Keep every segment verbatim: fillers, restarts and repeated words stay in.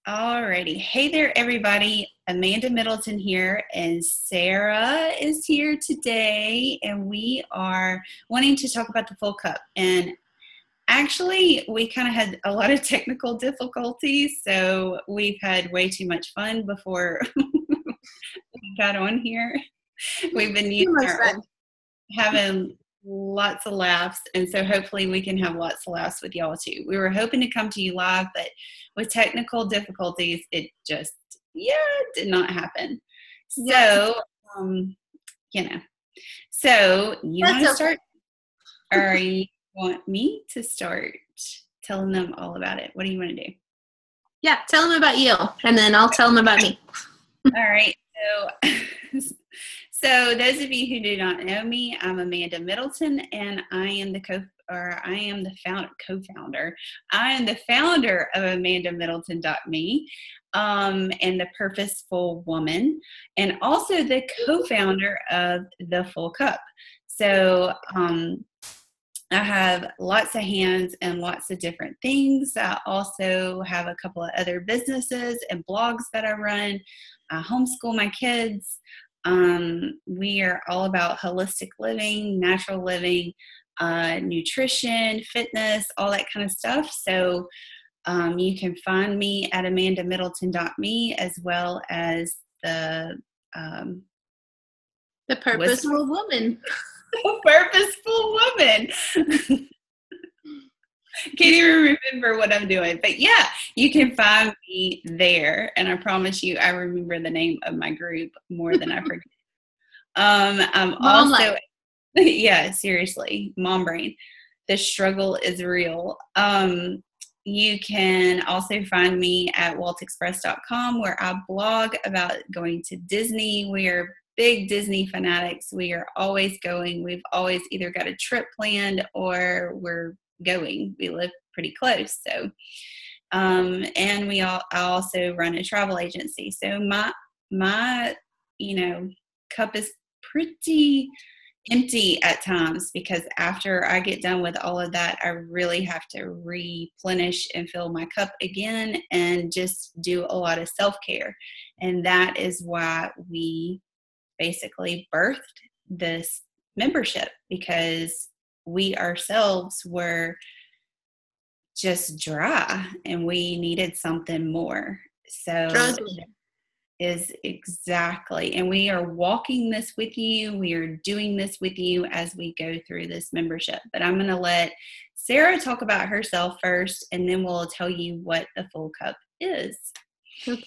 Alrighty. Hey there, everybody. Amanda Middleton here, and Sarah is here today, and we are wanting to talk about the full cup. And actually, we kind of had a lot of technical difficulties, so we've had way too much fun before we got on here. We've been using our, having lots of laughs, and so hopefully we can have lots of laughs with y'all too. We were hoping to come to you live, but with technical difficulties, it just, yeah, did not happen. So, um, you know, so you want to start, or you want me to start telling them all about it? What do you want to do? Yeah, tell them about you, and then I'll tell them about me. All right. So, so those of you who do not know me, I'm Amanda Middleton, and I am the co or I am the founder, co-founder. I am the founder of Amanda Middleton dot me, um, and the Purposeful Woman, and also the co-founder of The Full Cup. So, um, I have lots of hands and lots of different things. I also have a couple of other businesses and blogs that I run. I homeschool my kids. Um, we are all about holistic living, natural living, uh, nutrition, fitness, all that kind of stuff. So um, you can find me at Amanda Middleton dot me, as well as the um, the Purposeful Woman. Purposeful Woman. Can't even remember what I'm doing, but yeah, you can find me there, and I promise you, I remember the name of my group more than I forget. Um, I'm Mom also, life. Yeah, seriously, mom brain. The struggle is real. Um, you can also find me at walt express dot com, where I blog about going to Disney. We are big Disney fanatics. We are always going. We've always either got a trip planned or we're going. We live pretty close. So, um, and we all, I also run a travel agency. So my, my, you know, cup is pretty empty at times, because after I get done with all of that, I really have to replenish and fill my cup again and just do a lot of self-care. And that is why we basically birthed this membership, because we ourselves were just dry and we needed something more. So Struggling. Is exactly, and we are walking this with you. We are doing this with you as we go through this membership. But I'm going to let Sarah talk about herself first, and then we'll tell you what the Full Cup is. Okay.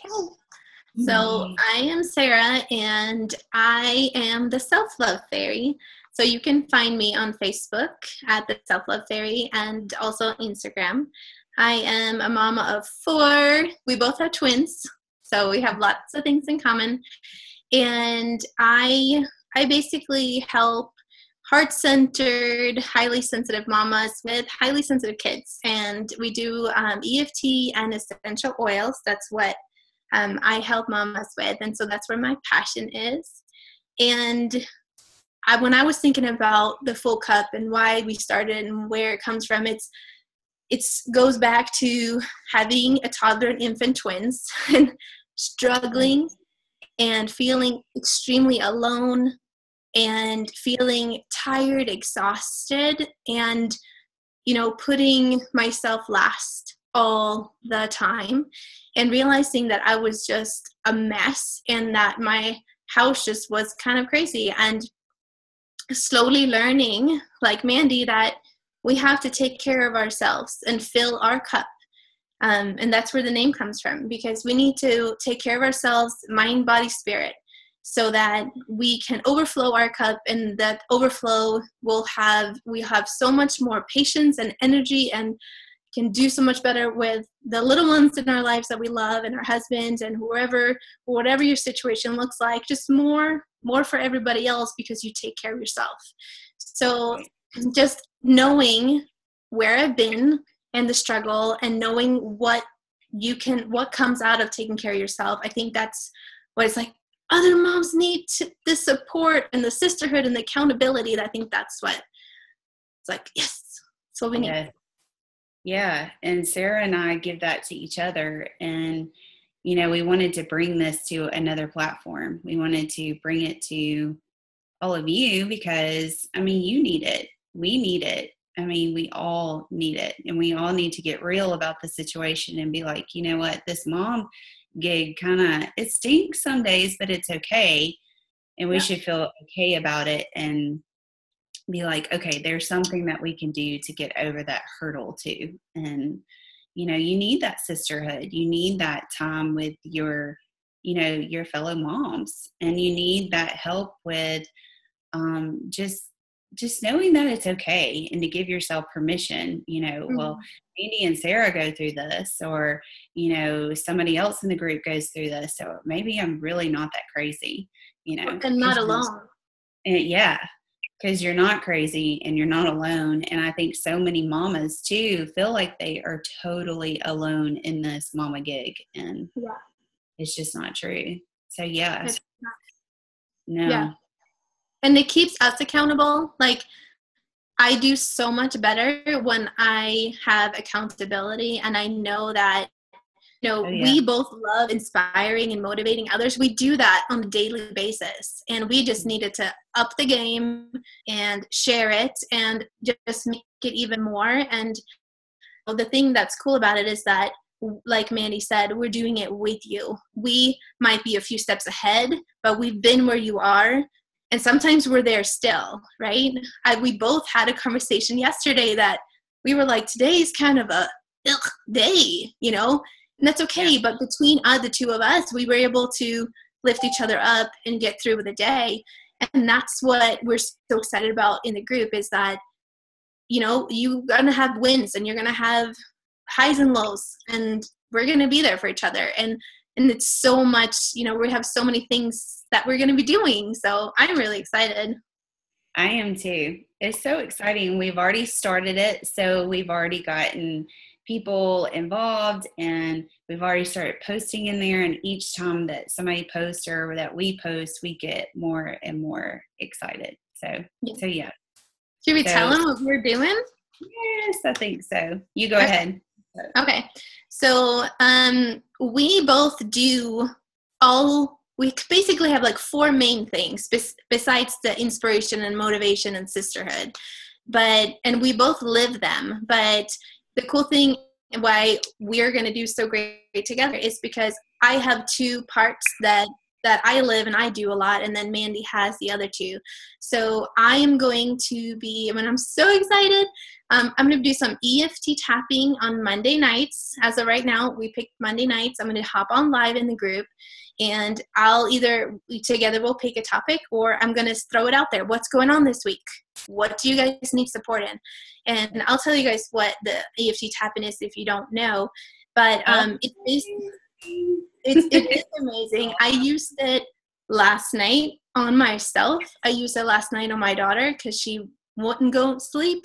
So I am Sarah, and I am the Self-Love Fairy. So you can find me on Facebook at the Self-Love Fairy, and also Instagram. I am a mama of four. We both have twins, so we have lots of things in common. And I I basically help heart-centered, highly sensitive mamas with highly sensitive kids. And we do um, E F T and essential oils. That's what Um, I help mamas with, and so that's where my passion is. And I, when I was thinking about the Full Cup and why we started and where it comes from, it's it's goes back to having a toddler and infant twins and struggling and feeling extremely alone and feeling tired, exhausted, and you know, putting myself last all the time, and realizing that I was just a mess and that my house just was kind of crazy, and slowly learning, like Mandy, that we have to take care of ourselves and fill our cup. Um, and that's where the name comes from, because we need to take care of ourselves, mind, body, spirit, so that we can overflow our cup, and that overflow will have, we have so much more patience and energy, and can do so much better with the little ones in our lives that we love, and our husbands, and whoever, whatever your situation looks like, just more, more for everybody else, because you take care of yourself. So just knowing where I've been and the struggle, and knowing what you can, what comes out of taking care of yourself. I think that's what it's like. Other moms need to, the support and the sisterhood and the accountability. I think that's what it's like. Yes, that's what we need. Yes. Yeah. And Sarah and I give that to each other. And, you know, we wanted to bring this to another platform. We wanted to bring it to all of you because, I mean, you need it. We need it. I mean, we all need it. And we all need to get real about the situation and be like, you know what, this mom gig kind of, it stinks some days, but it's okay. And we Yeah. should feel okay about it and be like, okay, there's something that we can do to get over that hurdle too. And, you know, you need that sisterhood. You need that time with your, you know, your fellow moms, and you need that help with um, just, just knowing that it's okay and to give yourself permission, you know, Mm-hmm. well, Andy and Sarah go through this, or, you know, somebody else in the group goes through this. So maybe I'm really not that crazy, you know, And not alone. and yeah, because you're not crazy and you're not alone. And I think so many mamas too feel like they are totally alone in this mama gig, and Yeah. it's just not true. So yeah, It's not. no, Yeah. And it keeps us accountable. Like, I do so much better when I have accountability and I know that, you know, oh yeah, we both love inspiring and motivating others. We do that on a daily basis, and we just needed to up the game and share it and just make it even more. And the thing that's cool about it is that, like Mandy said, we're doing it with you. We might be a few steps ahead, but we've been where you are. And sometimes we're there still, right? I, we both had a conversation yesterday that we were like, today is kind of a ugh day, you know? And that's okay. yeah. But between uh, the two of us, we were able to lift each other up and get through the day. And that's what we're so excited about in the group, is that, you know, you're going to have wins and you're going to have highs and lows, and we're going to be there for each other. And and it's so much, you know, we have so many things that we're going to be doing. So I'm really excited. I am too. It's so exciting. We've already started it. So we've already gotten people involved, and we've already started posting in there. And each time that somebody posts or that we post, we get more and more excited. So, Yeah. so yeah. Should we So, tell them what we're doing? Yes, I think so. You go Okay. ahead. Okay. So um, we both do all, we basically have like four main things bes- besides the inspiration and motivation and sisterhood. But, and we both live them. But the cool thing why we're going to do so great together is because I have two parts that that I live and I do a lot, and then Mandy has the other two. So I am going to be, I mean, I'm so excited. Um, I'm going to do some E F T tapping on Monday nights. As of right now, we picked Monday nights. I'm going to hop on live in the group, and I'll either, together we'll pick a topic, or I'm going to throw it out there. What's going on this week? What do you guys need support in? And I'll tell you guys what the E F T tapping is if you don't know. But um, it is it's, it is amazing. I used it last night on myself. I used it last night on my daughter because she wouldn't go to sleep.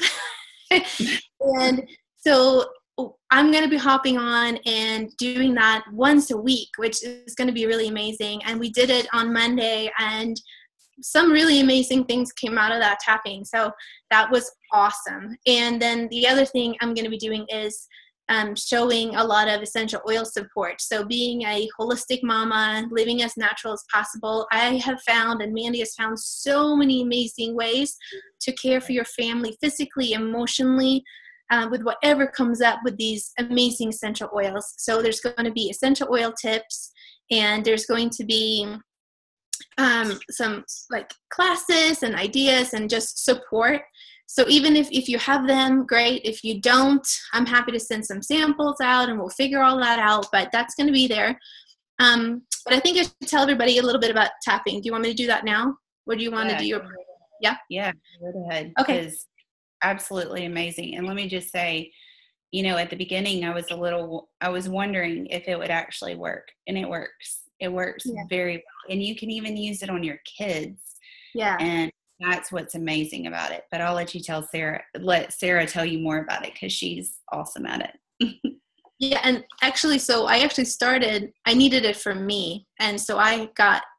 And so I'm going to be hopping on and doing that once a week, which is going to be really amazing. And we did it on Monday, and some really amazing things came out of that tapping. So that was awesome. And then the other thing I'm going to be doing is um, showing a lot of essential oil support. So being a holistic mama, living as natural as possible, I have found, and Mandy has found, so many amazing ways to care for your family physically, emotionally, uh, with whatever comes up with these amazing essential oils. So there's going to be essential oil tips, and there's going to be um, some like classes and ideas and just support. So even if, if you have them, great. If you don't, I'm happy to send some samples out and we'll figure all that out, but that's going to be there. Um, but I think I should tell everybody a little bit about tapping. Do you want me to do that now? Or do you want Yeah. to do your, yeah? Yeah, go ahead. Okay. It's absolutely amazing. And let me just say, you know, at the beginning, I was a little, I was wondering if it would actually work, and it works. It works Yeah. very well. And you can even use it on your kids. Yeah. And that's what's amazing about it. But I'll let you tell Sarah, let Sarah tell you more about it, because she's awesome at it. Yeah. And actually, so I actually started, I needed it for me. And so I got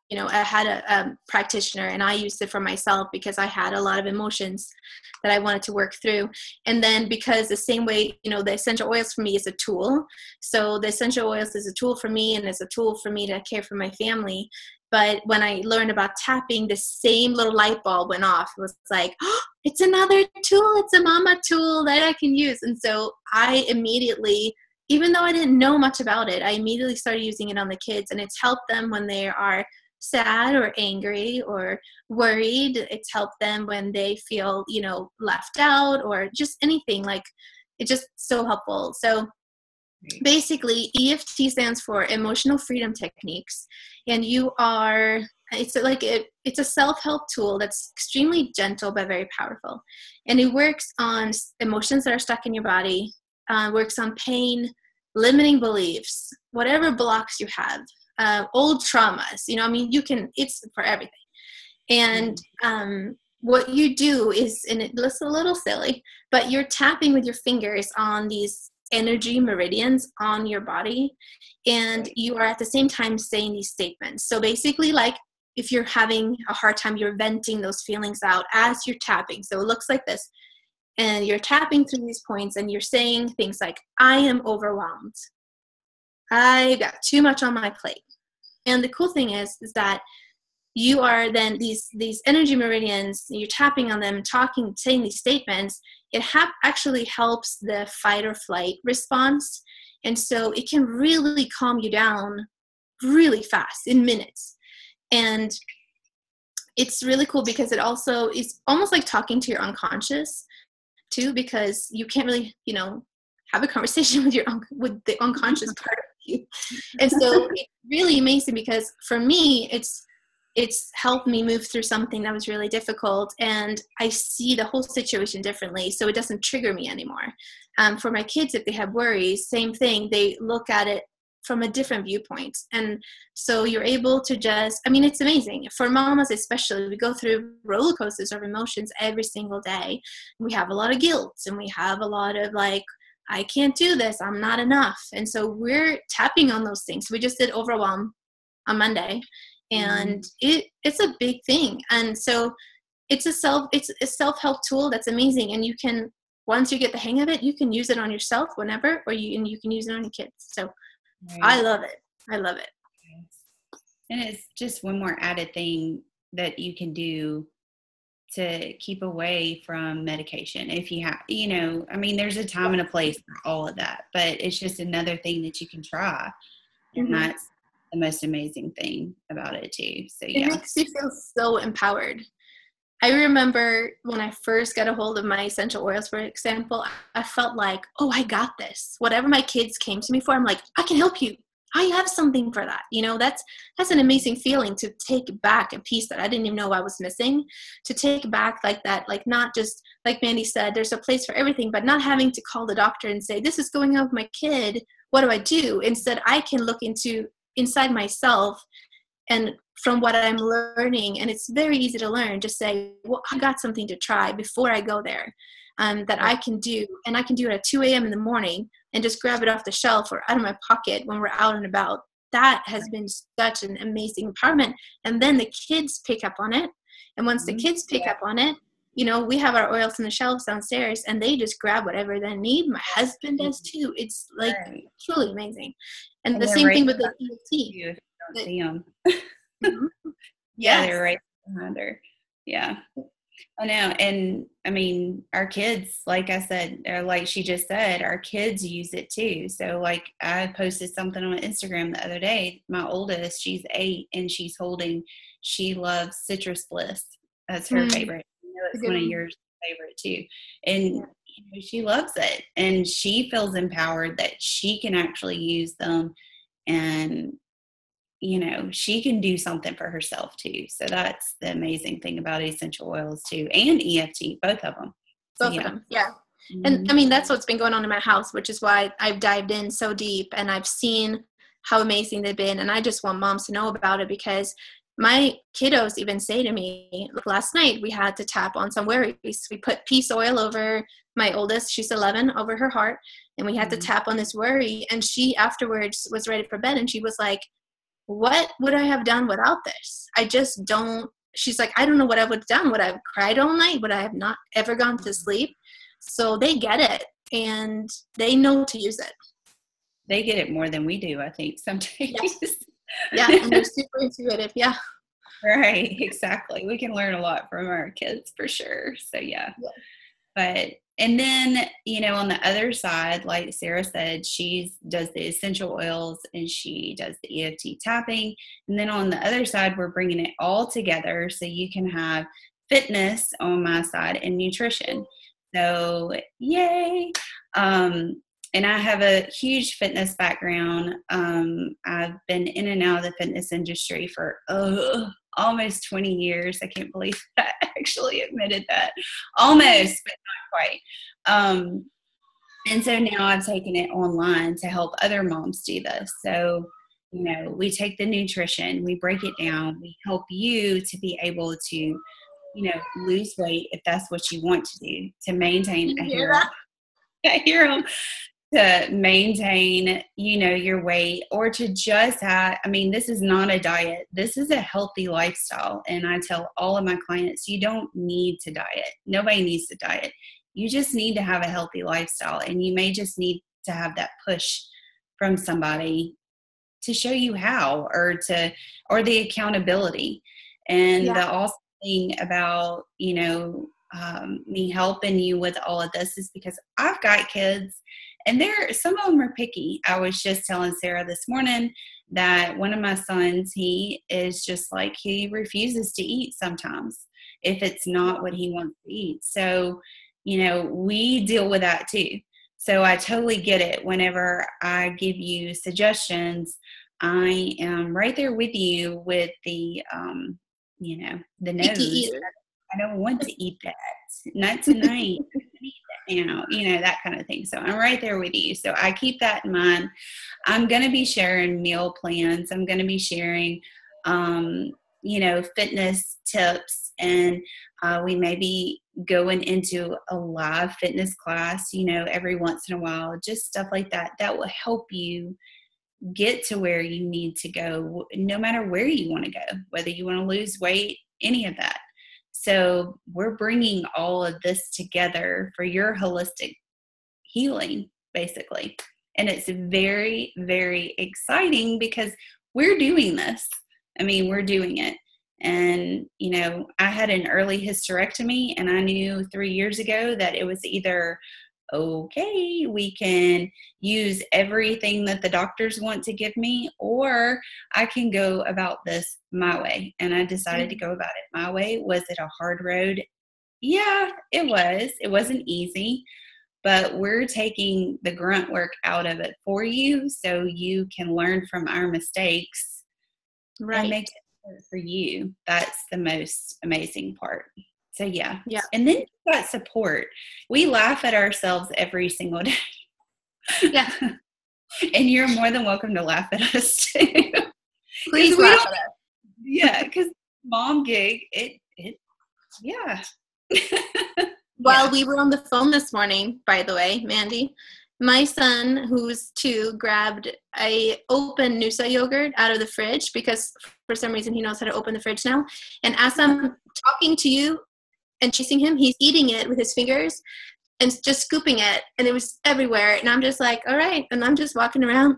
you know, I had a, a practitioner, and I used it for myself because I had a lot of emotions that I wanted to work through. And then because the same way, you know, the essential oils for me is a tool. So the essential oils is a tool for me, and it's a tool for me to care for my family. But when I learned about tapping, the same little light bulb went off. It was like, oh, it's another tool. It's a mama tool that I can use. And so I immediately, even though I didn't know much about it, I immediately started using it on the kids, and it's helped them when they are sad or angry or worried. It's helped them when they feel, you know, left out or just anything. Like, it's just so helpful. So basically, E F T stands for Emotional Freedom Techniques, and you are, it's like a, it's a self-help tool that's extremely gentle but very powerful, and it works on emotions that are stuck in your body, uh, works on pain, limiting beliefs, whatever blocks you have, uh, old traumas, you know, I mean, you can, it's for everything. And um, what you do is, and it looks a little silly, but you're tapping with your fingers on these energy meridians on your body, and you are at the same time saying these statements. So basically, like, if you're having a hard time, you're venting those feelings out as you're tapping. So it looks like this, and you're tapping through these points, and you're saying things like, I am overwhelmed. I got too much on my plate. And the cool thing is, is that you are then these these energy meridians, you're tapping on them, talking, saying these statements. It ha- actually helps the fight or flight response. And so it can really calm you down really fast, in minutes. And it's really cool because it also is almost like talking to your unconscious too, because you can't really, you know, have a conversation with your un- with the unconscious part of you. And so it's really amazing because for me, it's it's helped me move through something that was really difficult, and I see the whole situation differently, so it doesn't trigger me anymore. Um, for my kids, if they have worries, same thing, they look at it from a different viewpoint. And so you're able to just, I mean, it's amazing. For mamas especially, we go through roller coasters of emotions every single day. We have a lot of guilt, and we have a lot of like, I can't do this, I'm not enough. And so we're tapping on those things. We just did overwhelm on Monday. And it it's a big thing. And so it's a self it's a self-help tool that's amazing. And you can, once you get the hang of it, you can use it on yourself whenever, or you and you can use it on your kids. So right. I love it. I love it. And it's just one more added thing that you can do to keep away from medication. If you have, you know, I mean, there's a time and a place for all of that, but it's just another thing that you can try. And mm-hmm. that's the most amazing thing about it too. So yeah, it makes you feel so empowered. I remember when I first got a hold of my essential oils, for example, I felt like, oh, I got this. Whatever my kids came to me for, I'm like, I can help you. I have something for that. You know, that's that's an amazing feeling, to take back a piece that I didn't even know I was missing, to take back like that, like not just, like Mandy said, there's a place for everything, but not having to call the doctor and say, this is going on with my kid. What do I do? Instead, I can look into inside myself, and from what I'm learning, and it's very easy to learn, just say, well, I got something to try before I go there, um, that I can do, and I can do it at two a.m. in the morning and just grab it off the shelf or out of my pocket when we're out and about. That has been such an amazing empowerment. And then the kids pick up on it. And once the kids pick up on it, you know, we have our oils on the shelves downstairs, and they just grab whatever they need. My husband does too. It's like right. truly amazing. And, and the same thing with the E F T. You if you don't see them. Mm-hmm. Yeah, yes. They're right behind her. Yeah, I know. And I mean, our kids, like I said, or like she just said, our kids use it too. So like I posted something on Instagram the other day. My oldest, she's eight, and she's holding, she loves Citrus Bliss. That's her mm. favorite. I know it's one of yours favorite too. And yeah. you know, she loves it, and she feels empowered that she can actually use them, and you know, she can do something for herself too. So that's the amazing thing about essential oils too, and E F T, both of them. Both so, yeah. of them, yeah. Mm-hmm. And I mean, that's what's been going on in my house, which is why I've dived in so deep, and I've seen how amazing they've been. And I just want moms to know about it, because my kiddos even say to me, look, last night we had to tap on some worries. We put peace oil over my oldest, she's eleven, over her heart, and we had mm-hmm. to tap on this worry. And she afterwards was ready for bed, and she was like, what would I have done without this? I just don't. She's like, I don't know what I would have done. Would I have cried all night? Would I have not ever gone to sleep? So they get it, and they know to use it. They get it more than we do, I think, sometimes. Yes. Yeah, and they're super intuitive. Yeah. Right, exactly. We can learn a lot from our kids for sure. So yeah. yeah. But and then, you know, on the other side, like Sarah said, she does the essential oils and she does the E F T tapping. And then on the other side, we're bringing it all together so you can have fitness on my side and nutrition. So yay. Um, and I have a huge fitness background. Um, I've been in and out of the fitness industry for uh, almost twenty years. I can't believe I actually admitted that. Almost, but not quite. Um, and so now I've taken it online to help other moms do this. So, you know, we take the nutrition, we break it down, we help you to be able to, you know, lose weight if that's what you want to do, to maintain a hero. A hero. To maintain, you know, your weight, or to just have, I mean, this is not a diet. This is a healthy lifestyle. And I tell all of my clients, you don't need to diet. Nobody needs to diet. You just need to have a healthy lifestyle. And you may just need to have that push from somebody to show you how, or to, or the accountability. And yeah. the awesome thing about, you know, um, me helping you with all of this is because I've got kids. And there, some of them are picky. I was just telling Sarah this morning that one of my sons, he is just like, he refuses to eat sometimes if it's not what he wants to eat. So, you know, we deal with that too. So I totally get it. Whenever I give you suggestions, I am right there with you with the, um, you know, the nose. I don't want to eat that. Not tonight. You know, you know, that kind of thing. So I'm right there with you. So I keep that in mind. I'm going to be sharing meal plans. I'm going to be sharing, um, you know, fitness tips, and uh, we may be going into a live fitness class, you know, every once in a while, just stuff like that. That will help you get to where you need to go, no matter where you want to go, whether you want to lose weight, any of that. So we're bringing all of this together for your holistic healing, basically. And it's very, very exciting because we're doing this. I mean, we're doing it. And, you know, I had an early hysterectomy, and I knew three years ago that it was either, okay, we can use everything that the doctors want to give me, or I can go about this my way. And I decided to go about it my way. Was it a hard road? Yeah, it was. It wasn't easy, but we're taking the grunt work out of it for you so you can learn from our mistakes, right, and make it better for you. That's the most amazing part. So yeah. Yeah. And then you've got support. We laugh at ourselves every single day. Yeah. And you're more than welcome to laugh at us too. Please laugh at us. Yeah, because mom gig, it it yeah. While yeah. we were on the phone this morning, by the way, Mandy, my son, who's two, grabbed a open Noosa yogurt out of the fridge because for some reason he knows how to open the fridge now. And as I'm talking to you and chasing him, he's eating it with his fingers and just scooping it, and it was everywhere. And I'm just like, all right. And I'm just walking around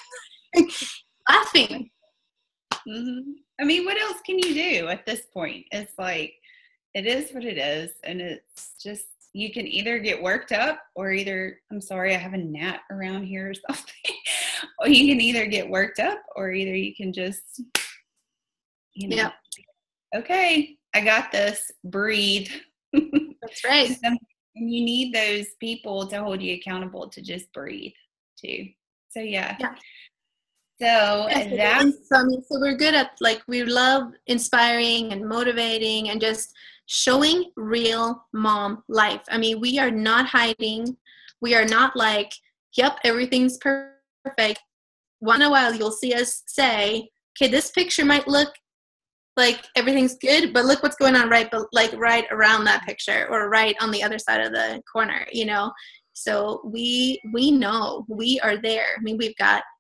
laughing. Mm-hmm. I mean, what else can you do at this point? It's like, it is what it is. And it's just, you can either get worked up or either, I'm sorry, I have a gnat around here or something. Or you can either get worked up or either you can just, you know, yep. Okay, I got this, breathe. That's right. And you need those people to hold you accountable to just breathe too. So yeah. yeah. So yes, that so, so we're good at, like, we love inspiring and motivating and just showing real mom life. I mean, we are not hiding. We are not like, yep, everything's perfect. Once in a while, you'll see us say, okay, this picture might look like everything's good, but look what's going on right, but like right around that picture or right on the other side of the corner, you know? So we, we know we are there. I mean, we've got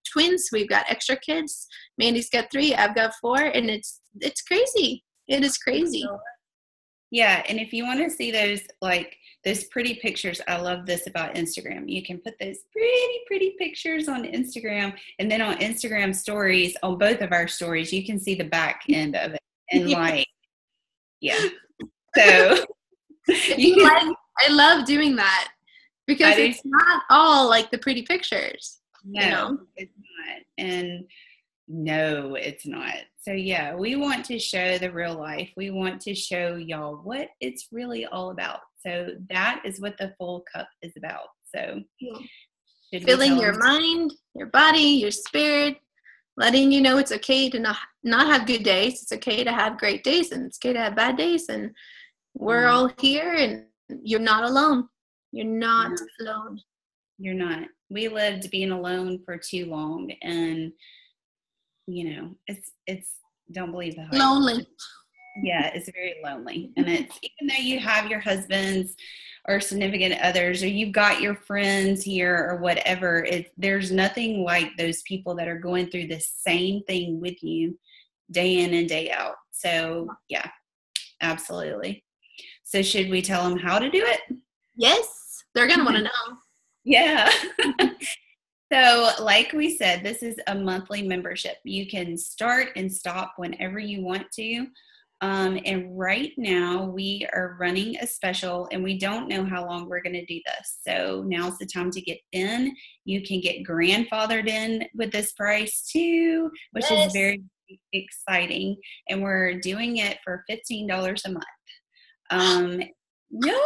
twins. We've got extra kids. Mandy's got three. I've got four. And it's it's crazy. It is crazy. Yeah, and if you want to see those, like, those pretty pictures, I love this about Instagram. You can put those pretty, pretty pictures on Instagram, and then on Instagram stories, on both of our stories, you can see the back end of it. And, yeah. like, yeah. So, you can, like, I love doing that because it's not all, like, the pretty pictures. No, you know? It's not. And no, it's not. So yeah, we want to show the real life. We want to show y'all what it's really all about. So that is what the full cup is about. So yeah. filling your mind, your body, your spirit, letting you know it's okay to not not have good days. It's okay to have great days, and it's okay to have bad days. And we're all here, and you're not alone. You're not no. alone. You're not. We lived being alone for too long, and you know, it's, it's, don't believe the hype. Lonely. Yeah, it's very lonely. And it's, even though you have your husbands or significant others, or you've got your friends here or whatever, it's, there's nothing like those people that are going through the same thing with you day in and day out. So yeah, absolutely. So should we tell them how to do it? Yes. They're going to want to know. Yeah. So like we said, this is a monthly membership. You can start and stop whenever you want to. Um, and right now we are running a special, and we don't know how long we're going to do this. So now's the time to get in. You can get grandfathered in with this price too, which yes. is very exciting. And we're doing it for fifteen dollars a month. Um, no.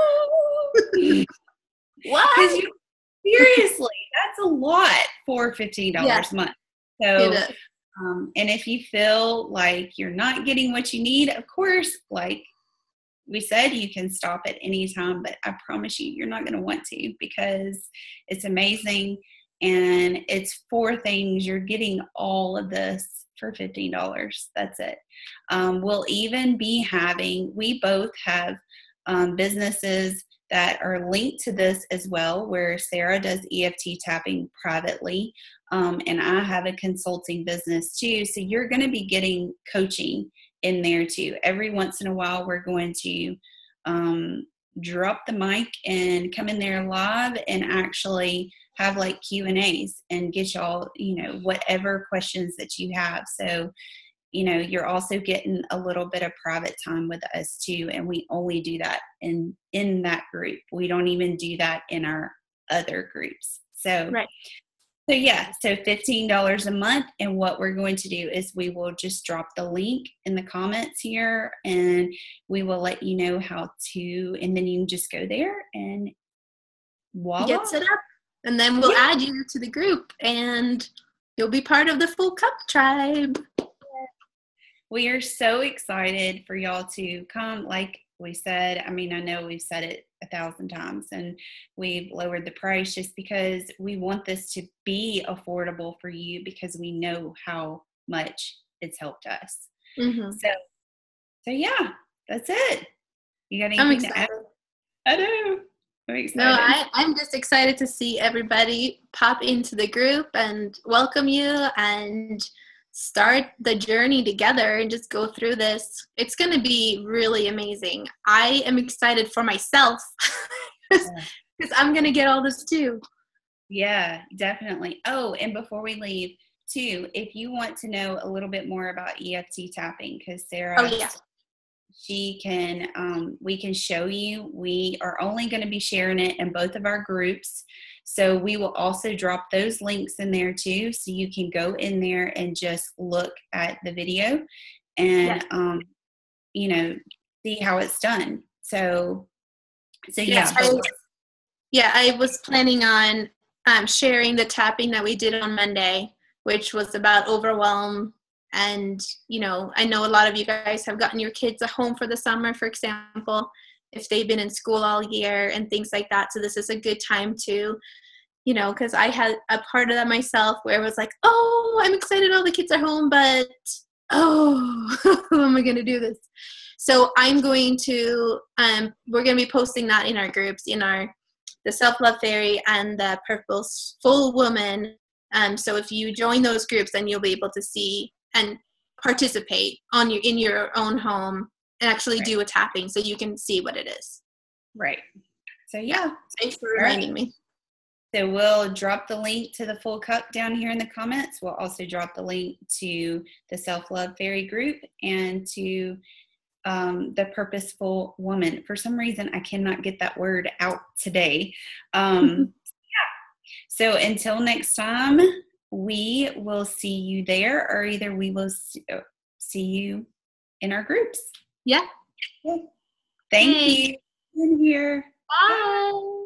What? You, seriously, that's a lot for fifteen dollars yeah. a month. So, um, and if you feel like you're not getting what you need, of course, like we said, you can stop at any time, but I promise you, you're not going to want to, because it's amazing. And it's four things. You're getting all of this for fifteen dollars. That's it. Um, we'll even be having, we both have um, businesses that are linked to this as well, where Sarah does E F T tapping privately, um, and I have a consulting business too. So you're going to be getting coaching in there too. Every once in a while, we're going to um, drop the mic and come in there live and actually have like Q and A's and get y'all, you know, whatever questions that you have. So you know, you're also getting a little bit of private time with us too. And we only do that in, in that group. We don't even do that in our other groups. So, right. So yeah, so fifteen dollars a month. And what we're going to do is we will just drop the link in the comments here, and we will let you know how to, and then you can just go there and voila. Get set up. And then we'll yeah. add you to the group, and you'll be part of the Full Cup tribe. We are so excited for y'all to come. Like we said, I mean, I know we've said it a thousand times, and we've lowered the price just because we want this to be affordable for you, because we know how much it's helped us. Mm-hmm. So, so yeah, that's it. You got anything I'm excited. to add? I know. I'm excited. No, I, I'm just excited to see everybody pop into the group and welcome you and start the journey together and just go through this. It's going to be really amazing. I am excited for myself because yeah. I'm going to get all this too. Yeah, definitely. Oh, and before we leave too, if you want to know a little bit more about E F T tapping, because Sarah, oh, yeah. she can, um, we can show you. We are only going to be sharing it in both of our groups. So we will also drop those links in there too, so you can go in there and just look at the video and, yeah. um, you know, see how it's done. So, so yeah. Yes, I, yeah, I was planning on um, sharing the tapping that we did on Monday, which was about overwhelm. And, you know, I know a lot of you guys have gotten your kids at home for the summer, for example, if they've been in school all year and things like that. So this is a good time to, you know, because I had a part of that myself where it was like, oh, I'm excited all the kids are home, but, oh, how am I going to do this? So I'm going to, um, we're going to be posting that in our groups, in our, the Self-Love Fairy and the Purposeful Woman Um, so if you join those groups, then you'll be able to see and participate on your in your own home and actually right. do a tapping so you can see what it is. Right. So yeah. yeah. Thanks for reminding right. me. So we'll drop the link to the Full Cup down here in the comments. We'll also drop the link to the Self-Love Fairy group and to um, the Purposeful Woman. For some reason, I cannot get that word out today. Um, yeah. So until next time, we will see you there, or either we will see you in our groups. Yeah. Thank hey. you. In here. Bye. Bye.